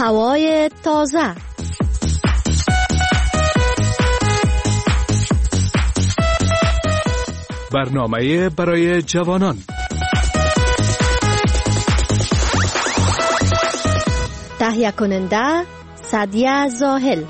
هوای تازه. برنامه برای جوانان. تهیه کننده سعدیه زاهل.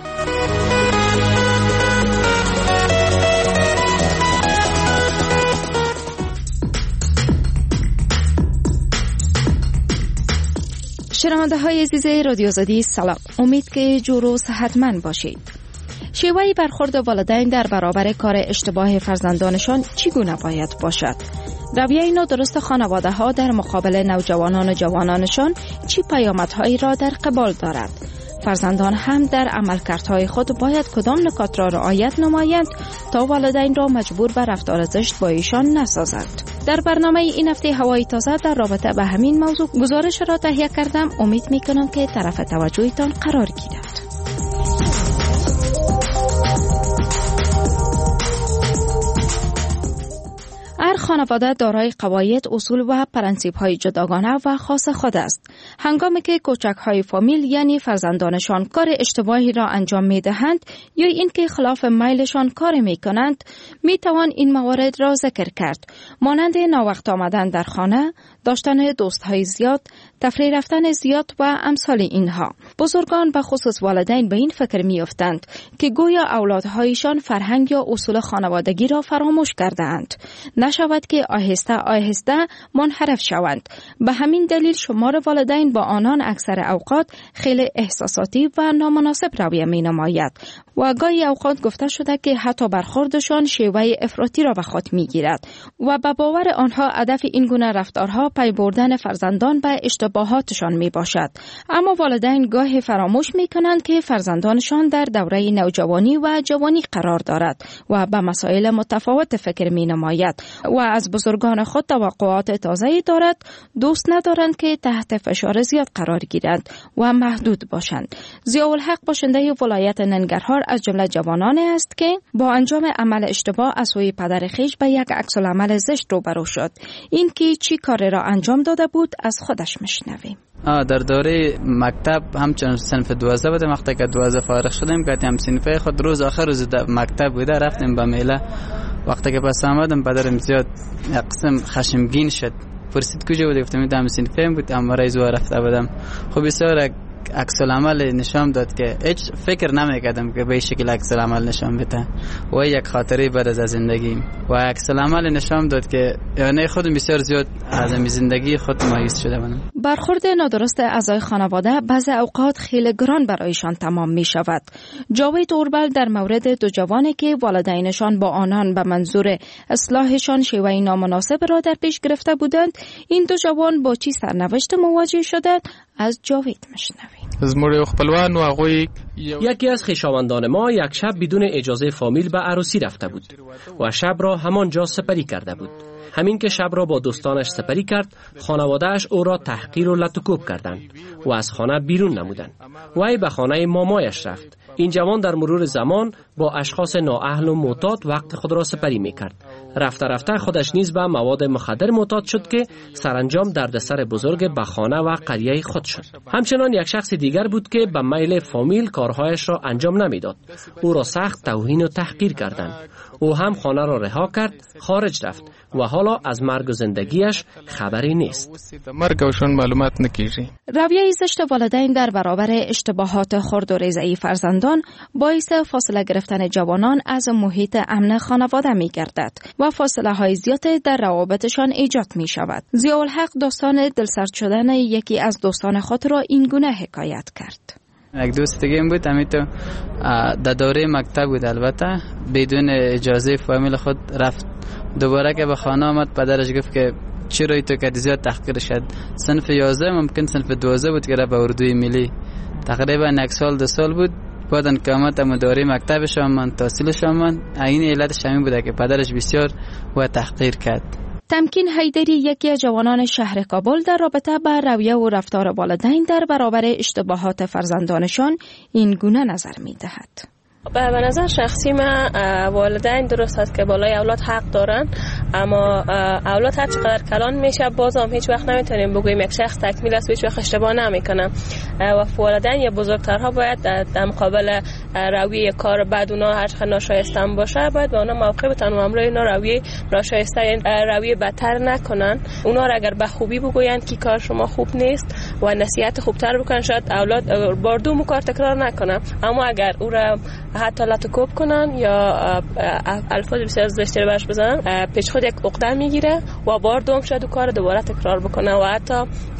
شنونده های عزیز رادیو آزادی سلام، امید که جور و صحتمند باشید. شیوه برخورد والدین در برابر کار اشتباه فرزندانشان چگونه باید باشد؟ رویه نادرست خانواده ها در مقابل نوجوانان و جوانانشان چه پیامدهایی را در قبال دارد؟ فرزندان هم در عملکردهای خود باید کدام نکات را رعایت نمایند تا والدین را مجبور به رفتار زشت با ایشان نسازند؟ در برنامه این هفته هوای تازه در رابطه به همین موضوع گزارش را تهیه کردم. امید میکنم که طرف توجهتان قرار گیرد. هر خانواده دارای قواعد، اصول و پرنسیپ‌های جداگانه و خاص خود است. هنگامی که کوچک‌های فامیل یعنی فرزندانشان کار اشتباهی را انجام می‌دهند یا اینکه خلاف میلشان کار می‌کنند، می‌توان این موارد را ذکر کرد، مانند ناوقت آمدن در خانه، داشتن دوست‌های زیاد، تفریح رفتن زیاد و امثال اینها. بزرگان به خصوص والدین به این فکر می‌افتند که گویا اولادهایشان فرهنگ یا اصول خانوادگی را فراموش کرده‌اند، نشود که آهسته آهسته منحرف شوند. به همین دلیل شمار والدین با آنان اکثر اوقات خیلی احساساتی و نامناسب رویه می نماید و گاهی اوقات گفته شده که حتی برخوردشان شیوه افراطی را به خود می گیرد و به باور آنها هدف این گونه رفتارها پی بردن فرزندان به اشتباهاتشان می باشد. اما والدین گاهی فراموش می کنند که فرزندانشان در دوره نوجوانی و جوانی قرار دارد و به مسائل متفاوت فکر می نماید و از بزرگان خود توقعات تازه‌ای دارد. دوست ندارند که تحت فشار زیاد قرار گیرند و محدود باشند. ضیاءالحق باشنده ولایت ننگرهار از جمله جوانان است که با انجام عمل اشتباه از سوی پدر خویش به یک عکس‌العمل زشت روبرو شد. این که چی کاری را انجام داده بود از خودش میشنویم. در دوره مکتب همچنان صنف 12 بودم. وقتی که 12 فارغ شدیم گفتم صنف خود روز آخر روز مکتب بوده، رفتیم به میله. وقتی که پس آمدم پدرم زیاد یک قسم خشمگین شد، پرسید کجا بودی؟ گفتم دم صنفم بود، اما رئیس رفته بودم. خب بسیار عکس العمل نشان داد که هیچ فکر نمیکردم که به این شکل عکس العمل نشان بده و یک خاطره بعد از زندگی و عکس العمل نشان داد که یعنی خودم بسیار زیاد از زندگی خود مایوس شده بودم. برخورد نادرست اعضای خانواده بعضی اوقات خیلی گران برایشان تمام می شود. جاوید اوربل در مورد دو جوانی که والدینشان با آنان به منظور اصلاحشان شیوه نامناسب را در پیش گرفته بودند، این دو جوان با چی سرنوشت مواجه شدند از جاوید میشنویم. یکی از خویشاوندان ما یک شب بدون اجازه فامیل به عروسی رفته بود و شب را همانجا سپری کرده بود. همین که شب را با دوستانش سپری کرد، خانواده‌اش او را تحقیر و لطوکوب کردند و از خانه بیرون نمودند. وی به خانه مامایش رفت. این جوان در مرور زمان با اشخاص نااهل و معتاد وقت خود را سپری می‌کرد. رفته رفته خودش نیز به مواد مخدر معتاد شد که سرانجام دردسر بزرگ به خانه و قریه خود شد. همچنان یک شخص دیگر بود که به میل فامیل کارهایش را انجام نمیداد. او را سخت توهین و تحقیر کردند. او هم خانه را رها کرد، خارج رفت و حالا از مرگ و زندگیش خبری نیست. رویه زشت والدین در برابر اشتباهات خرد و ریزه فرزندان باعث فاصله گرفتن جوانان از محیط امن خانواده می گردد و فاصله های زیاد در روابطشان ایجاد می شود. ضیاءالحق داستان دلسرد شدن یکی از دوستان خود را این گونه حکایت کرد. یک دوست دیگه بود، همین تو در دوره مکتب بود، البته بدون اجازه فامیل خود رفت. دوباره که به خانه آمد پدرش گفت که چرا تو که زیاد تحقیر شد. صنف 11 ممکن صنف 12 بود که به اردوی ملی تقریبا یک سال 2 سال بود. بعدن که آمد اما دوره مکتبش آمد، تحصیلش آمد. این علتش همین بوده که پدرش بسیار و تحقیر کرد. تمکین حیدری یکی از جوانان شهر کابل در رابطه با رویه و رفتار والدین در برابر اشتباهات فرزندانشان این گونه نظر می دهد. به نظر شخصی من والدین درست است که بالای اولاد حق دارن، اما اولاد هر چقدر کلان میشه باز هم هیچ وقت نمیتونیم بگوییم یک شخص تکمیل است و هیچ وقت اشتباه نمیکنه و والدین یا بزرگترها باید در مقابل رویه کار بد اونا هر چقدر ناشایسته باشه باید به اونا موقع بتن و امروز اینا رویه ناشایسته رویه بدتر نکنن. اونا را اگر به خوبی بگویند که کار شما خوب نیست و نصیحت خوبتر بکنن شاید اولاد بار دوم کار تکرار نکنه، اما اگر او را حتی لطکوب کنن یا الفاظ بسیار زشتی برش بزنن پیش خود یک عقده میگیره و بار دوم شاید کار دوباره تکرار بکنه و حتی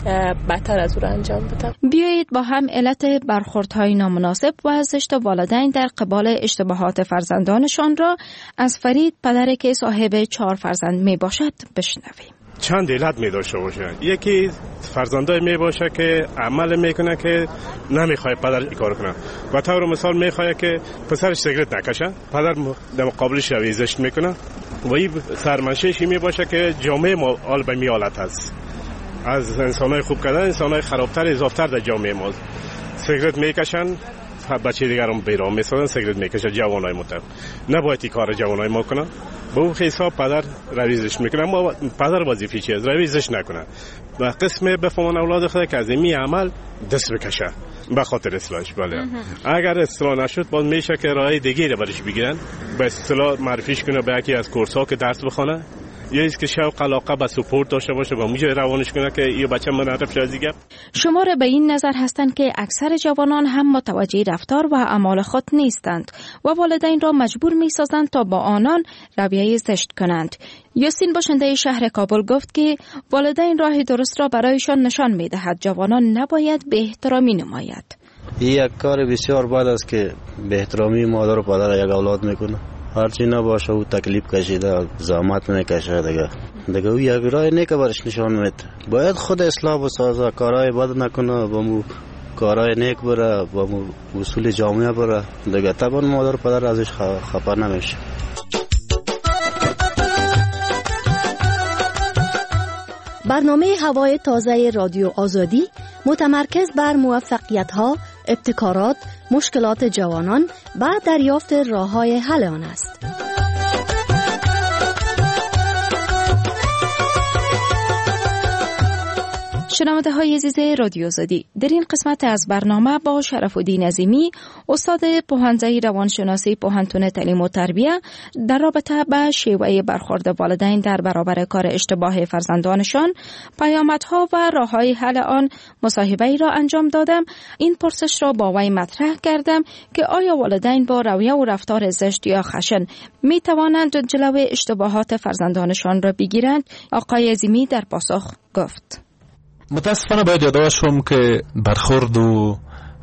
بدتر از او را انجام بده. بیایید با هم علت برخوردهای نامناسب و زشت والدین در قبال اشتباهات فرزندانشان را از فرید، پدری که صاحب 4 فرزند می باشد، بشنویم. چند علت می داشته باشه. یکی فرزندای می باشه که عمل میکنه که نمیخواد پدر این کار کنه و طور مثال میخواد که پسرش سیگرت نکشه، پدر در مقابلش زشت میکنه و این سرمنشه‌اش می باشه که جامعه ما آل به میالت هست. از انسانای خوب کردن انسانای خرابتر اضافتر در جامعه ما سیگرت میکشن، بچه دیگر هم بیرام میسازن، سیگرت میکشن جوانای متر. نباید این کار جوانای ما کنن. به اون حساب پدر رویزش میکنه، اما پدر وظیفه چیه؟ رویزش نکنه و قسم بفهمن اولاد خود که از این عمل دست بکشه به خاطر اصلاحش. بله اگر اصلاح نشد باز میشه که راه دیگه رو برش بگیرن، به اصطلاح معرفیش کنه به یکی از کورس‌ها که درس بخونه یا است که شوق علاقه به سپورت داشته باشه و موجه روانش کنه که این بچه منعرف شد دیگه. شماره به این نظر هستند که اکثر جوانان هم متوجه رفتار و اعمال خود نیستند و والدین را مجبور می سازند تا با آنان رویه زشت کنند. یاسین باشنده شهر کابل گفت که والدین راه درست را برایشان نشان می دهد. جوانان نباید به احترامی نماید. این یک کار بسیار بد است که به احترامی مادر و پدر یک اولاد میکنه. هرچی نباشه او تکلیف کشیده، زحمت میکشه دیگه او یک راه نیک برش نشان میده. باید خود اصلاح بسازه، کارهای بد نکنه، با مو کارهای نیک بره، با مو اصول جامعه بره دیگه. طبعا مادر و پدر ازش خبر نمیشه. برنامه هوای تازه رادیو آزادی متمرکز بر موفقیت‌ها، ابتکارات، مشکلات جوانان و دریافت راه‌های حل آن است. شنونده های عزیز رادیو آزادی، در این قسمت از برنامه با شرف‌الدین عظیمی، استاد پوهنځی روانشناسی پوهنتون تعلیم و تربیه، در رابطه با شیوه برخورد والدین در برابر کار اشتباه فرزندانشان، پیامدها و راه‌های حل آن مصاحبه‌ای را انجام دادم. این پرسش را با وی مطرح کردم که آیا والدین با رویه و رفتار زشت یا خشن می توانند جلوی اشتباهات فرزندانشان را بگیرند؟ آقای عظیمی در پاسخ گفت: متاسفانه باید یادآور شوم که برخورد و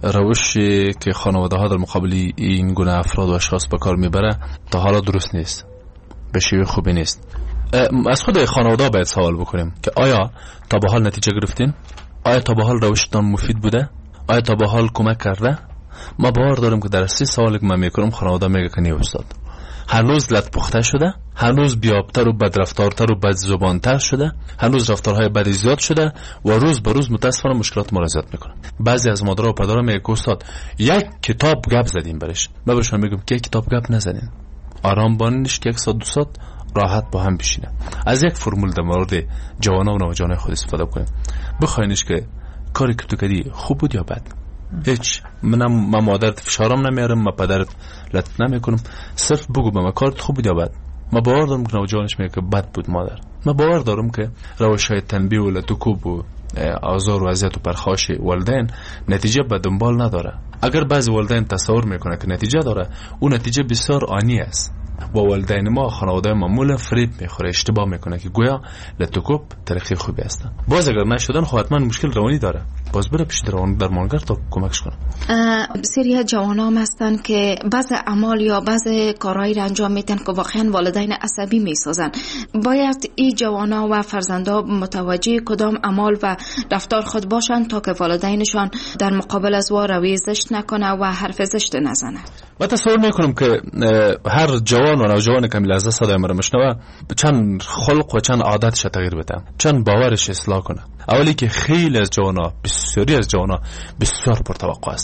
روشی که خانواده ها در مقابل این گونه افراد و اشخاص به کار میبره تا حالا درست نیست، به شیوه خوبی نیست. از خود خانواده باید سوال بکنیم که آیا تا به حال نتیجه گرفتین؟ آیا تا به حال روشتان مفید بوده؟ آیا تا به حال کمک کرده؟ ما باور دارم که در 3 سالی که من میکنم خانواده میگه که نه استاد، هنوز لط پخته شده، هنوز بیابتر و بدرفتارتر و بدزبانتر شده، هنوز رفتارهای بدی زیاد شده و روز به روز متاسفانه مشکلات ما را زیاد میکنه. بعضی از مادرها و پدرها میگه که استاد یک کتاب گپ زدیم برش. من بهشون میگم که یک کتاب گپ نزنین، آرام بانینش که 1 ساعت 2 ساعت راحت با هم بشینه. از یک فرمول در مورد جوانان و نوجوانان خود استفاده کنیم، بخواینش که کاری که تو کردی خوب بود یا بد. هیچ من مادرت فشارم نمیارم، من پدرت لطف نمیکنم، صرف بگو به من کارت خوب بود یا بد. من باور دارم که نوجوانش میگه که بد بود مادر. من باور دارم که روش‌های تنبیه و لطکوب و آزار و اذیت و پرخاش والدین نتیجه به دنبال نداره. اگر بعضی والدین تصور میکنه که نتیجه داره، اون نتیجه بسیار آنی است و والدین ما خانواده معمولا فریب میخوره، اشتباه میکنه که گویا لطکوب طریقه خوبی هستن. باز اگر نشدن خب حتما مشکل روانی داره، باز بره پیش درمانگر تا کمکش کنه. سری جوانام هستن که بعض اعمال یا بعض کارهایی را انجام میدن که واقعا والدین عصبی میسازن. باید این جوانا و فرزندا متوجه کدام اعمال و رفتار خود باشن تا که والدینشان در مقابل از وا روی زشت نکنه و حرف زشت نزنه. من تصور میکنم که هر جوان و نوجوان که لحظه صدای مرا میشنوه چند خلق و چند عادتش تغییر بده، چند باورش اصلاح کنه. اولی که خیلی از جوانا، بسیاری از جوانا بسیار پرتوقع هستن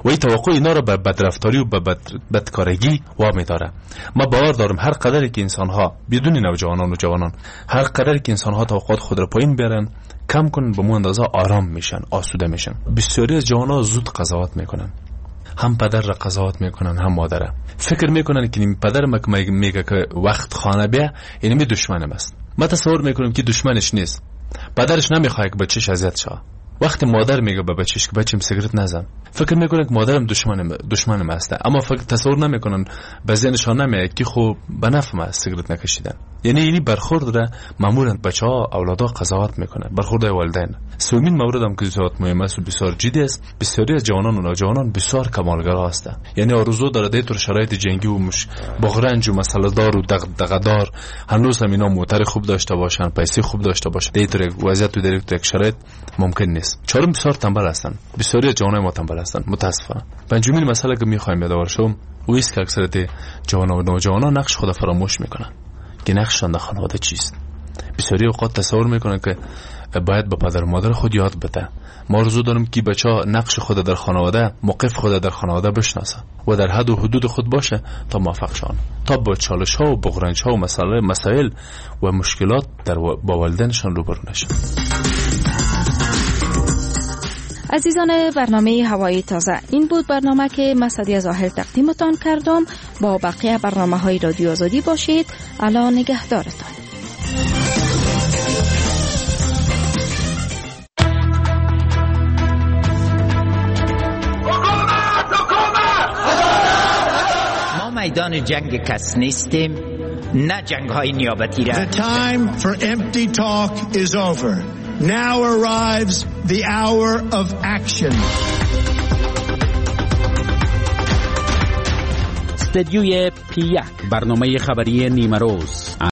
و این توقع اینا رو به بدرفتاری و به بدکارگی وامی داره. ما باور دارم هر قدری که انسان ها بدون نوجوانان و جوانان هر قدری که انسان ها توقعات خود رو پایین بیارن کم کنن به مو اندازه آرام میشن، آسوده میشن. بسیاری از جوانان زود قضاوت میکنن، هم پدر را قضاوت میکنن هم مادر. فکر میکنن که این پدر میگه که وقت خانه بیا یعنی می دشمنم است. ما تصور میکنیم که دشمنش نیست، پدرش نمیخواد که بچهش اذیت شه. وقتی مادر میگه به بچهش که بچه‌م سیگرت نزن فکر میکنه که مادرم دشمنم است، اما فکر تصور نمیکنن به ذهنشان نمیاد که خب به نفع ما سیگرت نکشیدن. یعنی اینی برخورد را معمولا بچه‌ها اولادا قضاوت میکنن، برخورد والدین. سومین مورد هم که بسیار مهم است و بسیار جدی است، بسیاری از جوانان و نوجوانان بسیار کمالگرا هستند. یعنی آرزو داره در طور شرایط جنگی و بغرنج و مسئله دار و دغدغه‌دار هنوز هم اینا موتر خوب داشته باشن، پیسه خوب داشته باشن، در طور وضعیت و در طور شرایط ممکن نیست. چهارم بسیار تنبل هستند، بسیاری از جوانان ما تنبل هستند متاسفانه. پنجمین مسئله که میخوایم یادآور شوم او است که اکثریت جوانان و نوجوانان نقش خود فراموش میکنن که نقششان در خانواده چیست. بسیاری اوقات تصور میکنن که باید به پدر و مادر خود یاد بده. ما آرزو داریم که بچه‌ها نقش خود در خانواده، موقف خود در خانواده بشناسه و در حد و حدود خود باشه تا موفق شون، تا با چالش‌ها و بغرنج‌ها و مسائل و مشکلات در با والدینشان روبرو نشن. عزیزان برنامه هوای تازه، این بود برنامه که مسعدی ظاهر تقدیمتان کردم. با بقیه برنامه‌های رادیو آزادی باشید. الان نگهدارتان. ما میدان جنگ کس نیستیم، نه جنگ های نیابتی را. The time for empty talk is over. Now arrives the hour of action. استدیوی P1 برنامه خبری نیمه روز